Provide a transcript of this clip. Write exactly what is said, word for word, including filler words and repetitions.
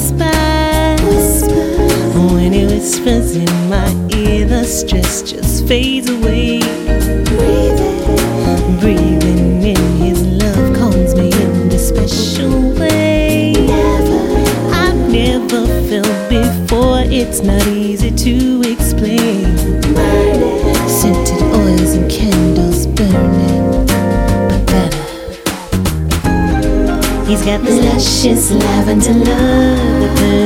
whispers. When he whispers in my ear, the stress just fades away. Breathing in his love calms me in a special way. I've never felt before, it's not easy to explain. Scented oils and candles burning, but better. He's got this luscious lavender love.